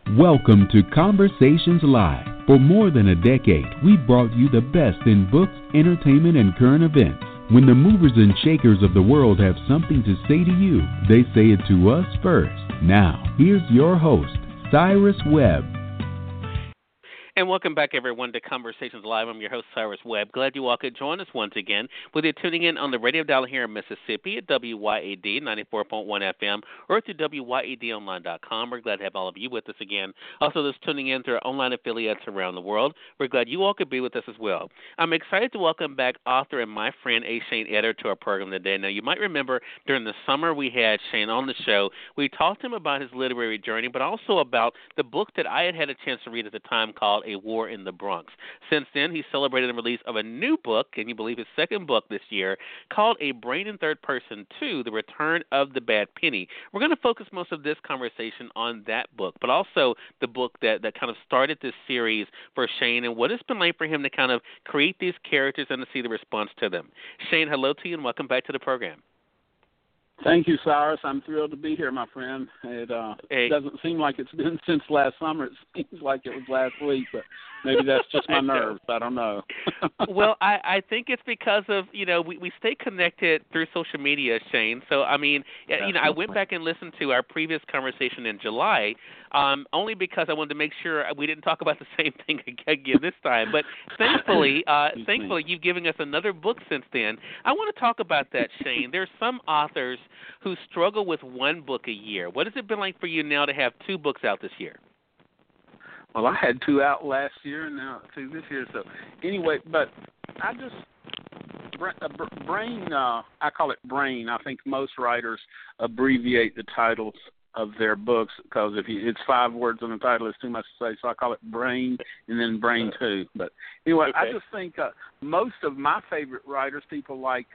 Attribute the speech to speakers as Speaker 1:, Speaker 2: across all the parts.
Speaker 1: Welcome to Conversations Live. For more than a decade, we've brought you the best in books, entertainment, and current events. When the movers and shakers of the world have something to say to you, they say it to us first. Now, here's your host, Cyrus Webb.
Speaker 2: And welcome back, everyone, to Conversations Live. I'm your host, Cyrus Webb. Glad you all could join us once again, whether you're tuning in on the radio dial here in Mississippi at WYAD 94.1 FM or through WYADonline.com. We're glad to have all of you with us again. Also, those tuning in through our online affiliates around the world, we're glad you all could be with us as well. I'm excited to welcome back author and my friend A. Shane Eder to our program today. Now, you might remember during the summer we had Shane on the show. We talked to him about his literary journey, but also about the book that I had a chance to read at the time called A War in the Bronx. Since then, he celebrated the release of a new book, and you believe his second book this year, called A Brain in Third Person 2, The Return of the Bad Penny. We're going to focus most of this conversation on that book, but also the book that kind of started this series for Shane and what it's been like for him to kind of create these characters and to see the response to them. Shane, hello to you, and welcome back to the program.
Speaker 3: Thank you, Cyrus. I'm thrilled to be here, my friend. It doesn't seem like it's been since last summer. It seems like it was last week, but maybe that's just my nerves. I don't know.
Speaker 2: Well, I think it's because of, we stay connected through social media, Shane. So, I mean, I went back and listened to our previous conversation in July, only because I wanted to make sure we didn't talk about the same thing again this time. But thankfully, you've given us another book since then. I want to talk about that, Shane. There's some authors who struggle with one book a year. What has it been like for you now to have two books out this year?
Speaker 3: Well, I had two out last year and now two this year. So anyway, but I just Brain. I call it Brain. I think most writers abbreviate the titles of their books because it's 5 words on the title, it's too much to say. So I call it Brain and then Brain 2. But anyway, okay. I just think most of my favorite writers, people like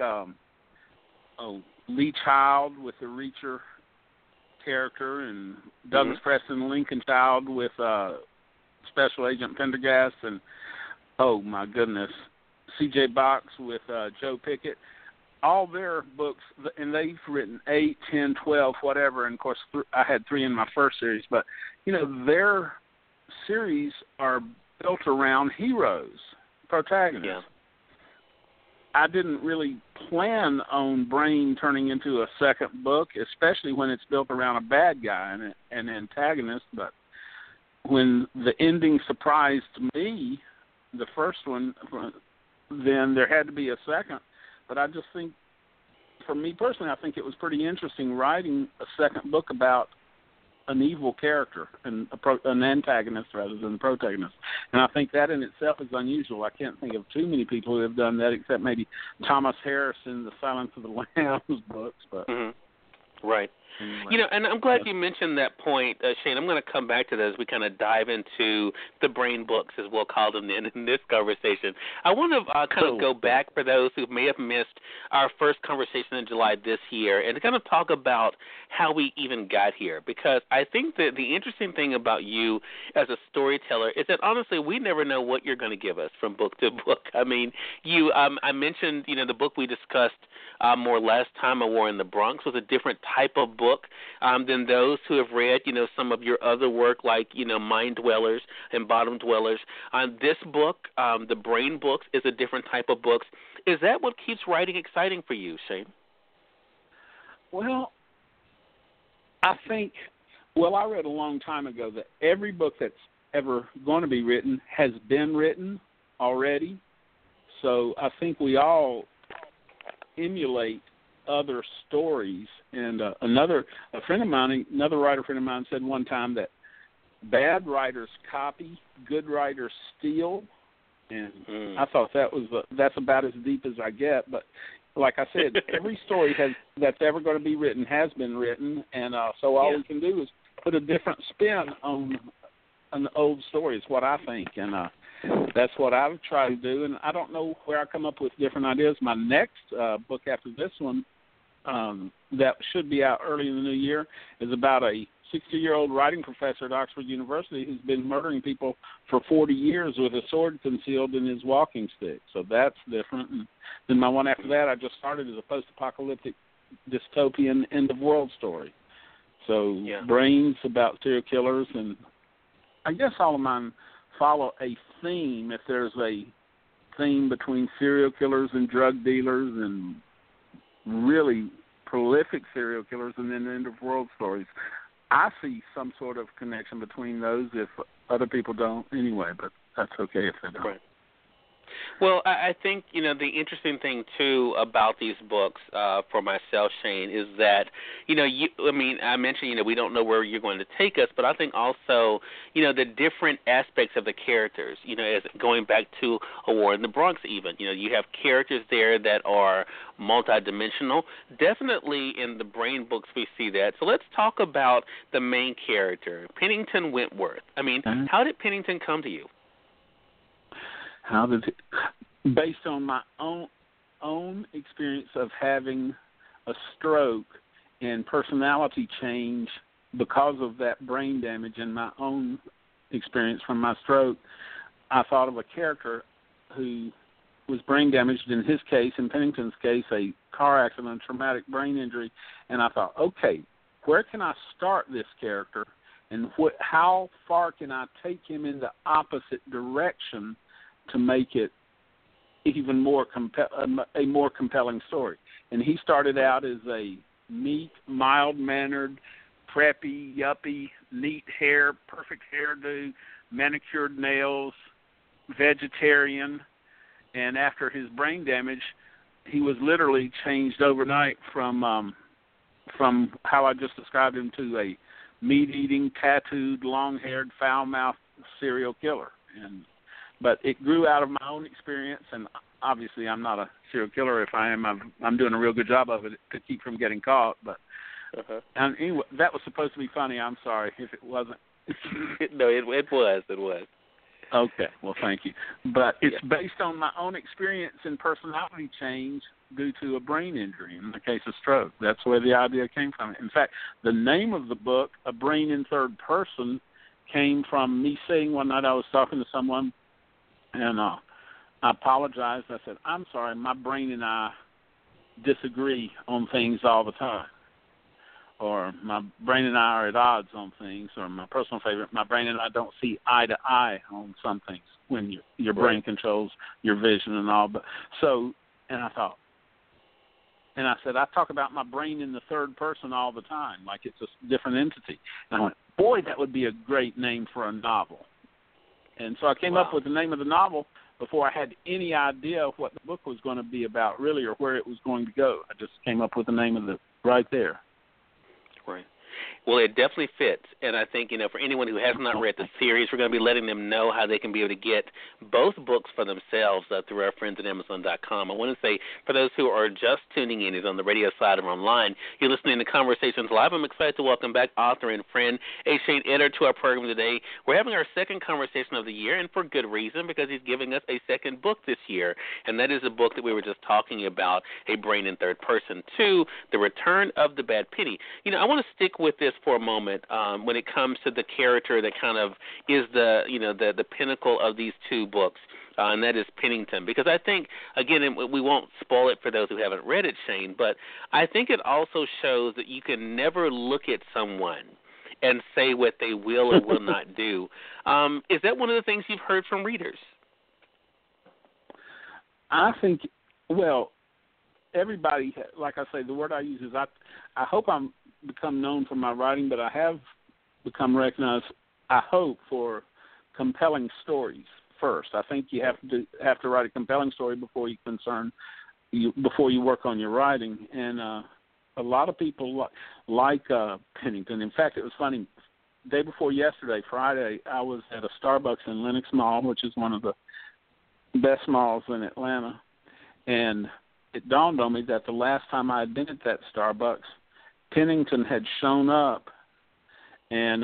Speaker 3: Lee Child with the Reacher character, and Douglas Preston Lincoln Child with Special Agent Pendergast, and oh my goodness, C.J. Box with Joe Pickett. All their books, and they've written 8, 10, 12, whatever. And of course, I had 3 in my first series, but their series are built around heroes, protagonists. Yeah. I didn't really plan on Brain turning into a second book, especially when it's built around a bad guy and an antagonist. But when the ending surprised me, the first one, then there had to be a second. But I just think, for me personally, I think it was pretty interesting writing a second book about an evil character and an antagonist rather than the protagonist. And I think that in itself is unusual. I can't think of too many people who have done that except maybe Thomas Harris in the Silence of the Lambs books. But
Speaker 2: Right.
Speaker 3: Anyway.
Speaker 2: And I'm glad you mentioned that point, Shane. I'm going to come back to that as we kind of dive into the Brain books, as we'll call them in this conversation. I want to kind of go back for those who may have missed our first conversation in July this year and kind of talk about how we even got here, because I think that the interesting thing about you as a storyteller is that, honestly, we never know what you're going to give us from book to book. I mean, I mentioned, the book we discussed more last time, A War in the Bronx, was a different type of book than those who have read, some of your other work like, Mind Dwellers and Bottom Dwellers. This book, the Brain books, is a different type of books. Is that what keeps writing exciting for you, Shane?
Speaker 3: Well, I read a long time ago that every book that's ever going to be written has been written already. So I think we all emulate other stories. And another writer friend of mine said one time that bad writers copy, good writers steal. And I thought that's about as deep as I get. But like I said, every story that's ever going to be written has been written, and so all we can do is put a different spin on an old story. Is what I think, and that's what I've tried to do. And I don't know where I come up with different ideas. My next book after this one, that should be out early in the new year, is about a 60-year-old writing professor at Oxford University who's been murdering people for 40 years with a sword concealed in his walking stick. So that's different. And then my one after that I just started as a post-apocalyptic dystopian end-of-world story. So Brains about serial killers and I guess all of mine follow a theme. If there's a theme between serial killers and drug dealers and really prolific serial killers and then end-of-world stories, I see some sort of connection between those if other people don't anyway, but that's okay if they don't.
Speaker 2: Right. Well, I think, the interesting thing, too, about these books for myself, Shane, is that, I mentioned, we don't know where you're going to take us, but I think also, the different aspects of the characters, as going back to A War in the Bronx even, you have characters there that are multidimensional. Definitely in the Brain books we see that. So let's talk about the main character, Pennington Wentworth. How did Pennington come to you?
Speaker 3: How did it, based on my own experience of having a stroke and personality change because of that brain damage and my own experience from my stroke, I thought of a character who was brain damaged, in his case, in Pennington's case, a car accident, traumatic brain injury, and I thought, okay, where can I start this character and how far can I take him in the opposite direction to make it even more a more compelling story. And he started out as a meek, mild-mannered, preppy, yuppie, neat hair, perfect hairdo, manicured nails, vegetarian. And after his brain damage, he was literally changed overnight from how I just described him to a meat-eating, tattooed, long-haired, foul-mouthed serial killer. But it grew out of my own experience, and obviously I'm not a serial killer. If I am, I'm doing a real good job of it to keep from getting caught. But and anyway, that was supposed to be funny. I'm sorry if it wasn't.
Speaker 2: No, it was. It was.
Speaker 3: Okay, well, thank you. But it's based on my own experience and personality change due to a brain injury, in the case of stroke. That's where the idea came from. In fact, the name of the book, A Brain in Third Person, came from me saying one night I was talking to someone, and I apologized. I said, I'm sorry, my brain and I disagree on things all the time. Or my brain and I are at odds on things. Or my personal favorite, my brain and I don't see eye to eye on some things when your brain controls your vision and all. But and I thought, and I said, I talk about my brain in the third person all the time, like it's a different entity. And I went, boy, that would be a great name for a novel. And so I came up with the name of the novel before I had any idea of what the book was going to be about, really, or where it was going to go. I just came up with the name of it right there.
Speaker 2: Right. Well, it definitely fits, and I think, for anyone who has not read the series, we're going to be letting them know how they can be able to get both books for themselves through our friends at Amazon.com. I want to say, for those who are just tuning in, either on the radio side or online, you're listening to Conversations Live. I'm excited to welcome back author and friend Shane Eder to our program today. We're having our second conversation of the year, and for good reason, because he's giving us a second book this year, and that is a book that we were just talking about, A Brain in Third Person 2, The Return of the Bad Penny. I want to stick with this for a moment when it comes to the character that kind of is the pinnacle of these two books, and that is Pennington. Because I think, again, and we won't spoil it for those who haven't read it, Shane, but I think it also shows that you can never look at someone and say what they will or will not do. Is that one of the things you've heard from readers?
Speaker 3: I think, everybody, like I say, the word I use is I hope I'm become known for my writing, but I have become recognized, I hope, for compelling stories first. I think you have to write a compelling story before you work on your writing. And a lot of people like Pennington. In fact, it was funny. Day before yesterday, Friday, I was at a Starbucks in Lenox Mall, which is one of the best malls in Atlanta, and it dawned on me that the last time I had been at that Starbucks, Pennington had shown up and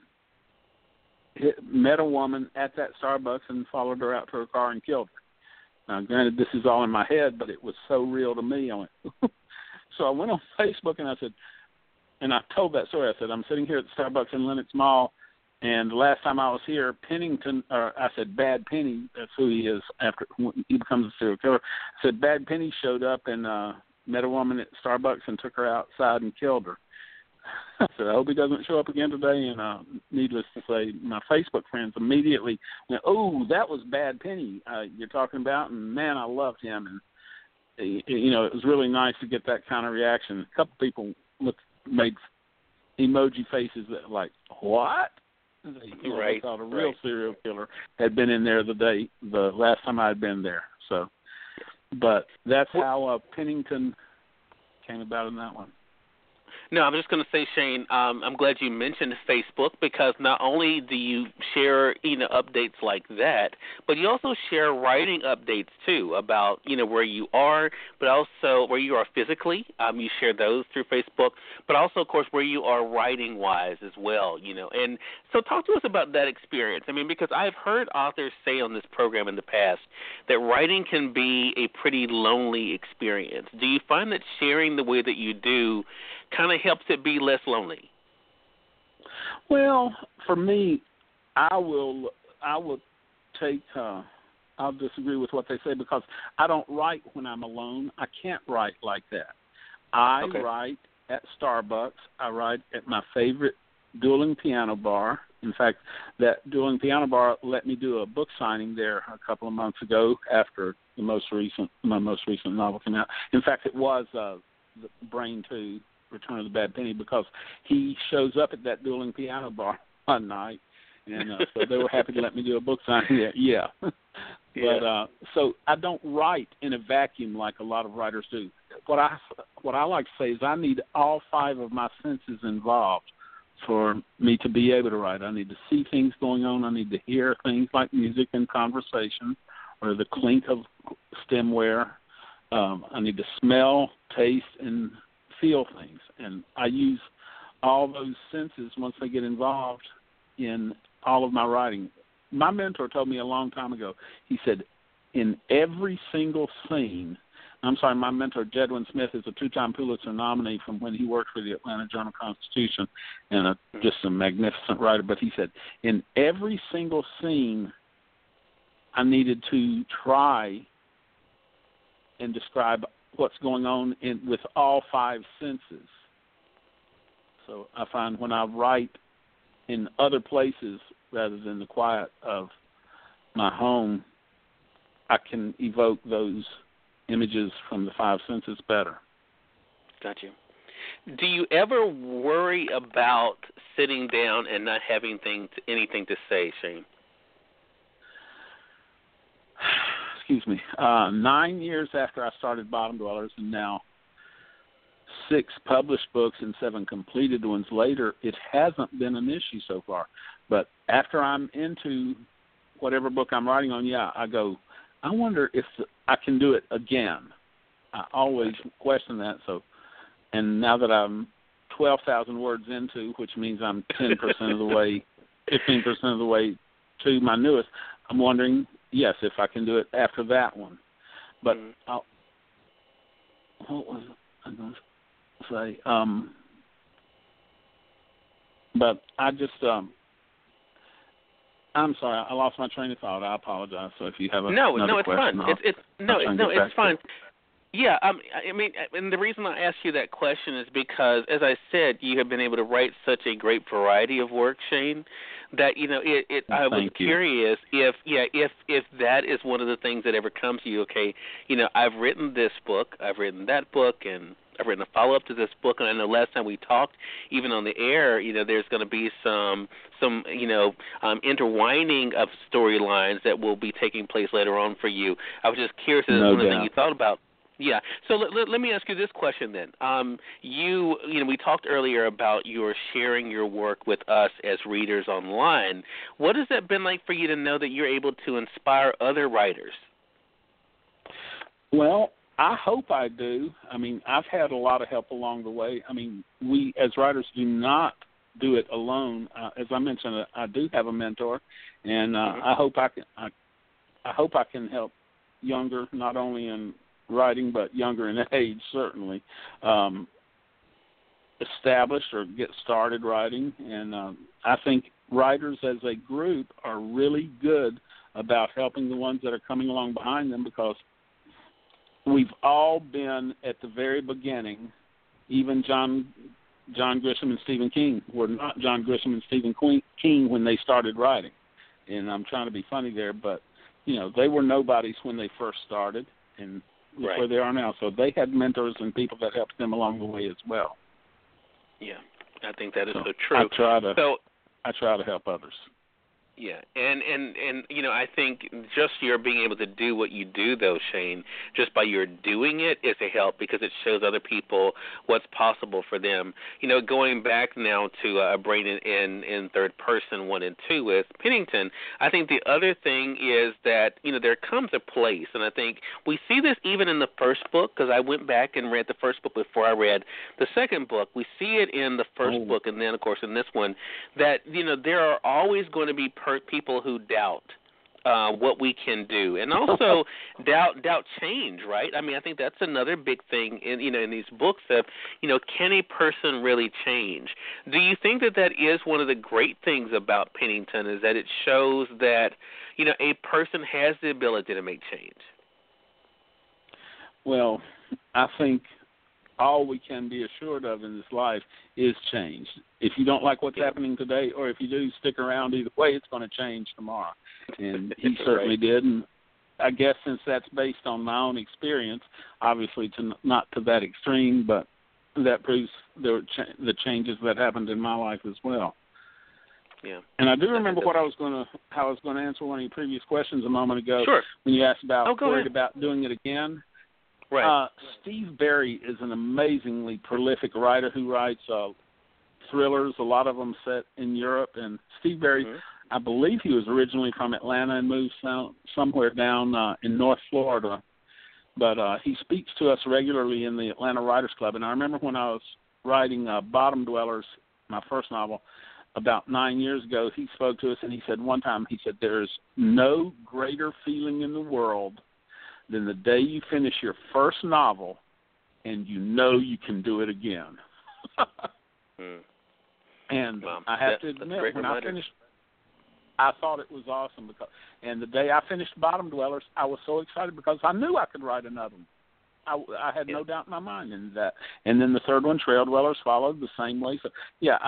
Speaker 3: met a woman at that Starbucks and followed her out to her car and killed her. Now, granted, this is all in my head, but it was so real to me. I went, so I went on Facebook and I said, and I told that story. I said, I'm sitting here at the Starbucks in Lenox Mall, and the last time I was here, Pennington, or I said Bad Penny, that's who he is after he becomes a serial killer. I said Bad Penny showed up and met a woman at Starbucks and took her outside and killed her. I said, I hope he doesn't show up again today. And needless to say, my Facebook friends immediately went, oh, that was Bad Penny you're talking about. And, man, I loved him. And, it was really nice to get that kind of reaction. A couple people made emoji faces that like, what? They thought a real serial killer had been in there the last time I had been there. So, but that's how Pennington came about in that one.
Speaker 2: No, I'm just going to say, Shane, I'm glad you mentioned Facebook, because not only do you share, updates like that, but you also share writing updates too about, where you are, but also where you are physically. You share those through Facebook, but also, of course, where you are writing-wise as well, And so talk to us about that experience. I mean, because I've heard authors say on this program in the past that writing can be a pretty lonely experience. Do you find that sharing the way that you do kind of helps it be less lonely?
Speaker 3: Well, for me, I will take. I'll disagree with what they say, because I don't write when I'm alone. I can't write like that. I write at Starbucks. I write at my favorite dueling piano bar. In fact, that dueling piano bar let me do a book signing there a couple of months ago after my most recent novel came out. In fact, it was the Brain 2. Return of the Bad Penny, because he shows up at that dueling piano bar one night, and so they were happy to let me do a book signing there. Yeah. But so I don't write in a vacuum like a lot of writers do. What I like to say is I need all 5 of my senses involved for me to be able to write. I need to see things going on. I need to hear things like music and conversation, or the clink of stemware. I need to smell, taste, and feel things, and I use all those senses once they get involved in all of my writing. My mentor told me a long time ago, he said, in every single scene, my mentor, Jedwin Smith, is a 2-time Pulitzer nominee from when he worked for the Atlanta Journal-Constitution, and just a magnificent writer, but he said, in every single scene, I needed to try and describe what's going on with all 5 senses. So I find when I write in other places rather than the quiet of my home, I can evoke those images from the 5 senses better.
Speaker 2: Got you. Do you ever worry about sitting down and not having anything to say, Shane? Excuse
Speaker 3: me, 9 years after I started Bottom Dwellers, and now 6 published books and 7 completed ones later, it hasn't been an issue so far. But after I'm into whatever book I'm writing on, I go, I wonder if I can do it again. I always question that. So, and now that I'm 12,000 words into, which means I'm 10% of the way, 15% of the way to my newest, I'm wondering, yes, if I can do it after that one. But what was I going to say? But I just, I'm sorry, I lost my train of thought. I apologize. So if you have another question,
Speaker 2: it's fine. Yeah, I mean, and the reason I asked you that question is because, as I said, you have been able to write such a great variety of work, Shane, that I was curious if that is one of the things that ever comes to you. Okay, I've written this book, I've written that book, and I've written a follow-up to this book, and I know last time we talked, even on the air, there's going to be some intertwining of storylines that will be taking place later on for you. I was just curious if that's one thing you thought about. Yeah. So let me ask you this question then. We talked earlier about your sharing your work with us as readers online. What has that been like for you to know that you're able to inspire other writers?
Speaker 3: Well, I hope I do. I mean, I've had a lot of help along the way. I mean, we as writers do not do it alone. As I mentioned, I do have a mentor, and I hope I can help younger, not only in writing, but younger in age, certainly, establish or get started writing. And I think writers as a group are really good about helping the ones that are coming along behind them, because we've all been at the very beginning. Even John John Grisham and Stephen King were not John Grisham and Stephen King when they started writing. And I'm trying to be funny there, but, they were nobodies when they first started, and look where they are now. So they had mentors and people that helped them along the way as well.
Speaker 2: Yeah, I think that is so true.
Speaker 3: I try to help others.
Speaker 2: Yeah, and I think just your being able to do what you do, though, Shane, just by your doing it is a help because it shows other people what's possible for them. Going back now to a brain in third person 1 and 2 with Pennington, I think the other thing is that, there comes a place, and I think we see this even in the first book because I went back and read the first book before I read the second book. We see it in the first book and then, of course, in this one that, there are always going to be people who doubt what we can do, and also doubt change, right? I mean, I think that's another big thing in these books of, can a person really change? Do you think that is one of the great things about Pennington is that it shows that, a person has the ability to make change?
Speaker 3: Well, I think all we can be assured of in this life is change. If you don't like what's happening today, or if you do, stick around either way, it's going to change tomorrow. And he certainly did. And I guess since that's based on my own experience, obviously not to that extreme, but that proves the changes that happened in my life as well.
Speaker 2: Yeah.
Speaker 3: And I do remember how I was going to answer one of your previous questions a moment ago.
Speaker 2: Sure.
Speaker 3: When you asked about
Speaker 2: worried
Speaker 3: about doing it again.
Speaker 2: Right.
Speaker 3: Steve Berry is an amazingly prolific writer who writes thrillers, a lot of them set in Europe. And Steve Berry, I believe he was originally from Atlanta and moved somewhere down in North Florida. But he speaks to us regularly in the Atlanta Writers Club. And I remember when I was writing Bottom Dwellers, my first novel, about 9 years ago, he spoke to us and he said one time, there's no greater feeling in the world than the day you finish your first novel and you can do it again. And I have to admit, when I finished, I thought it was awesome. And the day I finished Bottom Dwellers, I was so excited because I knew I could write another one. I had no doubt in my mind in that. And then the third one, Trail Dwellers, followed the same way. So,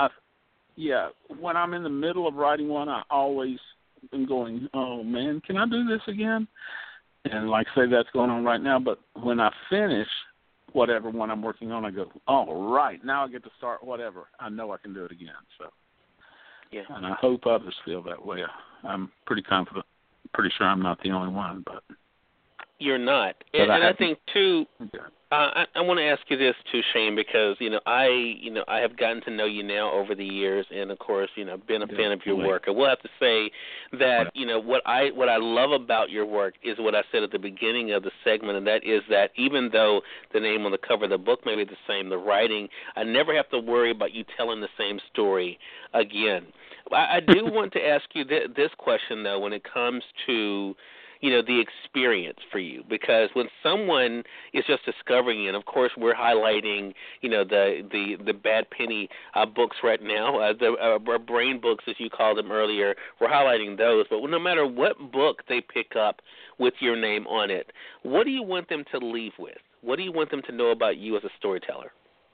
Speaker 3: when I'm in the middle of writing one, I always am going, oh, man, can I do this again? And like I say, that's going on right now. But when I finish whatever one I'm working on, I go, all right, now I get to start whatever. I know I can do it again. So, and I hope others feel that way. I'm pretty confident, pretty sure I'm not the only one. But
Speaker 2: you're not. And I think, too, I want to ask you this, too, Shane, because, I have gotten to know you now over the years and, of course, been a fan of your work. I will have to say that, what I love about your work is what I said at the beginning of the segment, and that is that even though the name on the cover of the book may be the same, the writing, I never have to worry about you telling the same story again. I do want to ask you this question, though, when it comes to the experience for you, because when someone is just discovering it, and of course we're highlighting, the Bad Penny books right now, the brain books as you called them earlier, we're highlighting those. But no matter what book they pick up with your name on it, what do you want them to leave with? What do you want them to know about you as a storyteller?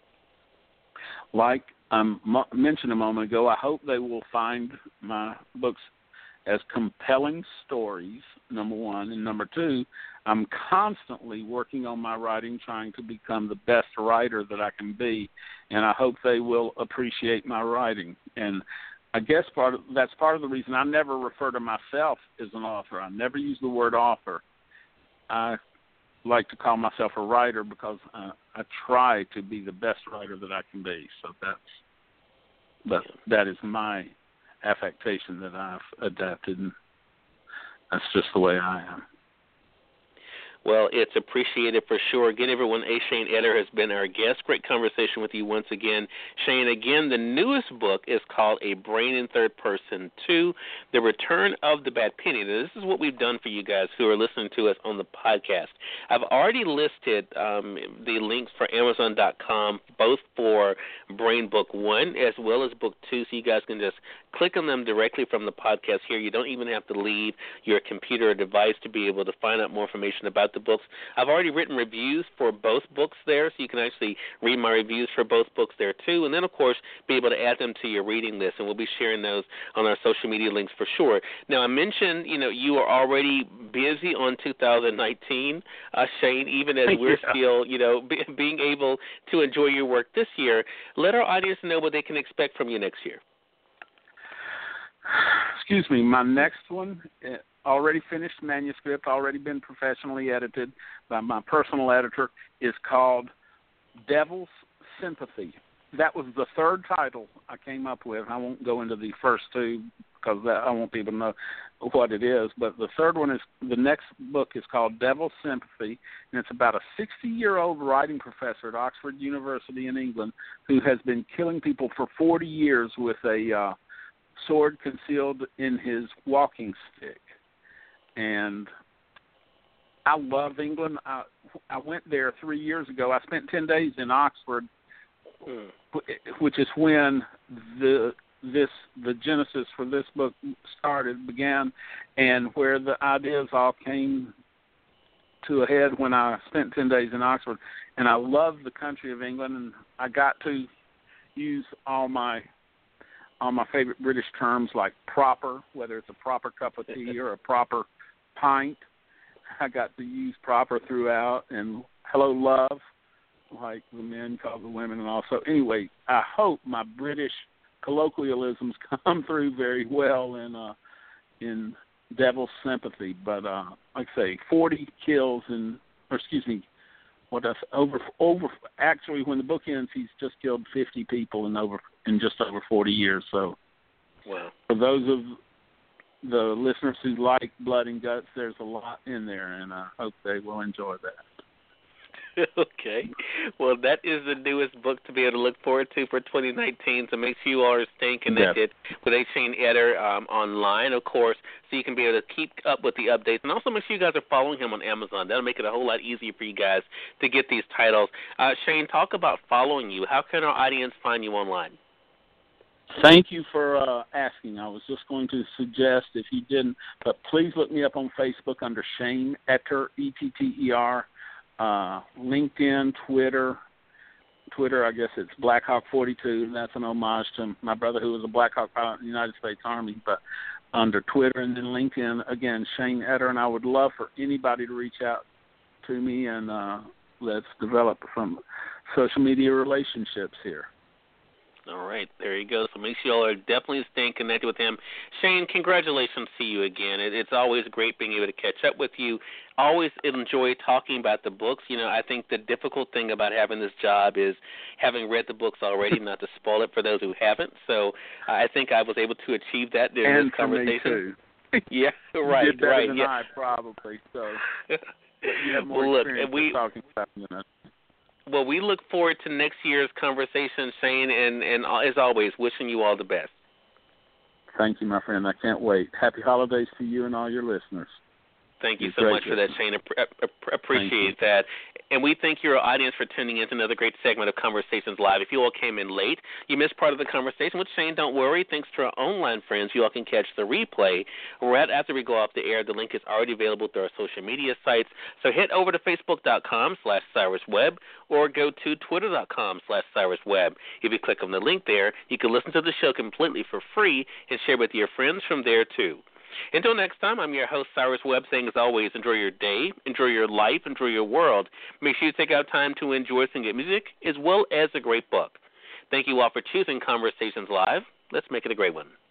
Speaker 3: Like I mentioned a moment ago, I hope they will find my books as compelling stories, number one. And number two, I'm constantly working on my writing, trying to become the best writer that I can be. And I hope they will appreciate my writing. And I guess that's part of the reason I never refer to myself as an author. I never use the word author. I like to call myself a writer because I try to be the best writer that I can be. So that is my affectation that I've adapted, and that's just the way I am.
Speaker 2: Well, it's appreciated for sure. Again, everyone, A. Shane Eder has been our guest. Great conversation with you once again. Shane, again, the newest book is called A Brain in Third Person 2, The Return of the Bad Penny. Now, this is what we've done for you guys who are listening to us on the podcast. I've already listed the links for Amazon.com, both for Brain Book 1 as well as Book 2, so you guys can just click on them directly from the podcast here. You don't even have to leave your computer or device to be able to find out more information about the books. I've already written reviews for both books there, so you can actually read my reviews for both books there too, and then, of course, be able to add them to your reading list, and we'll be sharing those on our social media links for sure. Now, I mentioned, you are already busy on 2019, Shane, even as we're still, being able to enjoy your work this year. Let our audience know what they can expect from you next year.
Speaker 3: Excuse me. My next one, already finished manuscript, already been professionally edited by my personal editor, is called Devil's Sympathy. That was the third title I came up with. I won't go into the first two because I want people to know what it is. But the third one the next book is called Devil's Sympathy, and it's about a 60-year-old writing professor at Oxford University in England who has been killing people for 40 years with a sword concealed in his walking stick. And I love England. I went there 3 years ago. I spent 10 days in Oxford, which is when the genesis for this book began, and where the ideas all came to a head when I spent 10 days in Oxford. And I love the country of England, and I got to use all my favorite British terms like proper, whether it's a proper cup of tea or a proper pint. I got to use proper throughout, and hello, love, like the men call the women, and also. Anyway, I hope my British colloquialisms come through very well in Devil's Sympathy. But like I say, 40 kills over. Actually, when the book ends, he's just killed 50 people in just over 40 years. So,
Speaker 2: wow.
Speaker 3: For those of the listeners who like blood and guts, there's a lot in there, and I hope they will enjoy that.
Speaker 2: Okay. Well, that is the newest book to be able to look forward to for 2019, so make sure you all are staying connected with Shane Etter online, of course, so you can be able to keep up with the updates. And also make sure you guys are following him on Amazon. That'll make it a whole lot easier for you guys to get these titles. Shane, talk about following you. How can our audience find you online?
Speaker 3: Thank you for asking. I was just going to suggest, if you didn't, but please look me up on Facebook under Shane Etter, E-T-T-E-R. LinkedIn, Twitter, I guess it's Blackhawk42, and that's an homage to my brother who was a Black Hawk pilot in the United States Army. But under Twitter and then LinkedIn, again, Shane Etter, and I would love for anybody to reach out to me, and let's develop some social media relationships here.
Speaker 2: All right, there you go. So make sure you all are definitely staying connected with him. Shane, congratulations to you again. It's always great being able to catch up with you. Always enjoy talking about the books. I think the difficult thing about having this job is having read the books already, not to spoil it for those who haven't. So I think I was able to achieve that during this conversation.
Speaker 3: Me too.
Speaker 2: Yeah, right.
Speaker 3: You did better than
Speaker 2: yeah.
Speaker 3: I probably. So you have more experience talking about it than us.
Speaker 2: Well, we look forward to next year's conversation, Shane, and as always, wishing you all the best.
Speaker 3: Thank you, my friend. I can't wait. Happy holidays to you and all your listeners.
Speaker 2: Thank you so much for that, Shane. Appreciate that. And we thank your audience for tuning in to another great segment of Conversations Live. If you all came in late, you missed part of the conversation with Shane, don't worry. Thanks to our online friends, you all can catch the replay right after we go off the air. The link is already available through our social media sites. So head over to Facebook.com/CyrusWebb or go to Twitter.com/CyrusWebb. If you click on the link there, you can listen to the show completely for free and share with your friends from there, too. Until next time, I'm your host, Cyrus Webb, saying, as always, enjoy your day, enjoy your life, enjoy your world. Make sure you take out time to enjoy some good music as well as a great book. Thank you all for choosing Conversations Live. Let's make it a great one.